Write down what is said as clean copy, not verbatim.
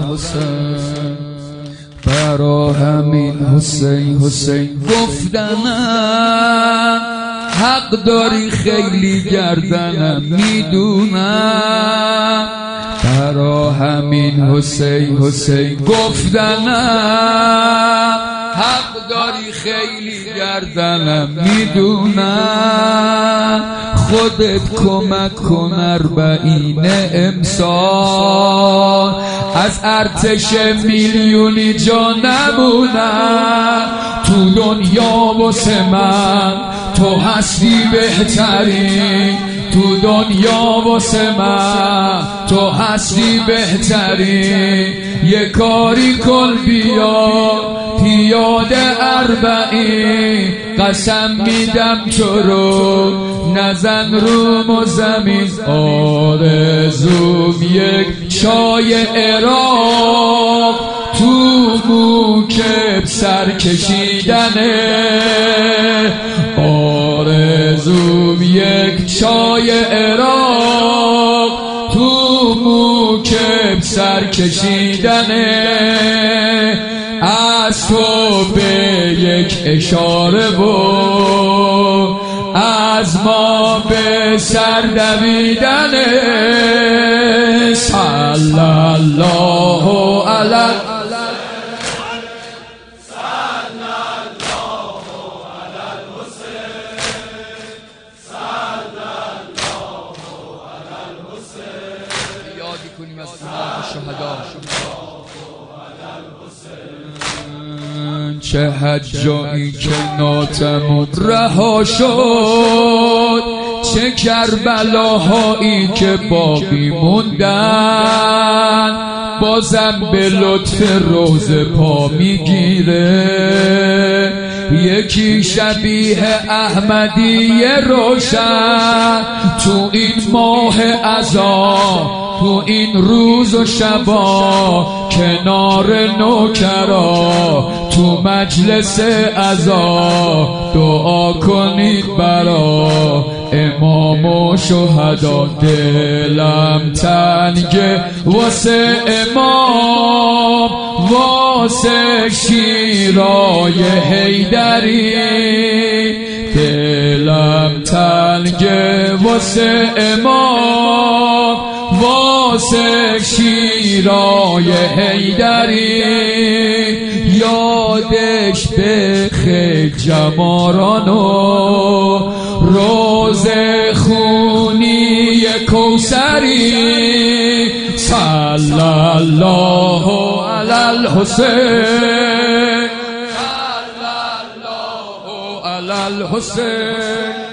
الحسین. برا همین حسین حسین گفتنم، حق داری خیلی گردنم میدونم. برا همین حسین حسین گفتنم، حق داری خیلی گردنم میدونم. خودت کمک کن 40 امسال، از ارتش میلیونی جا نمونم. تو دنیا واسه من تو هستی بهترین، تو دنیا واسه من تو هستی بهترین. یه کاری کن بیا پیاده 40، قسم میدم تو رو نزن رو زمین. آرزوم یک چای عراق، تو موکب سر کشیدنه. آرزوم یک چای عراق، تو موکب سر کشیدنه. از تو به یک اشاره و از ما به سر دویدنه. صلی الله علی یادی کنیم از امام شهدا. چه حجایی که ناتمود رها شد، چه کربلاهایی که باقی موندن. بازم به لطف روز پا میگیره، یکی شبیه احمدی روشن. تو این ماه عذاب، تو این روز و شبا، کنار نوکرا تو مجلس عزا. دعا کنید برا امام و شهدا. دلم تنگه واسه امام، واسه شیرای حیدری. دلم تنگه واسه امام، واسه شیرای حیدری. یادش به خیل جمارانو روز خونی کوثری. صلی الله علی الحسین، صلی الله علی الحسین.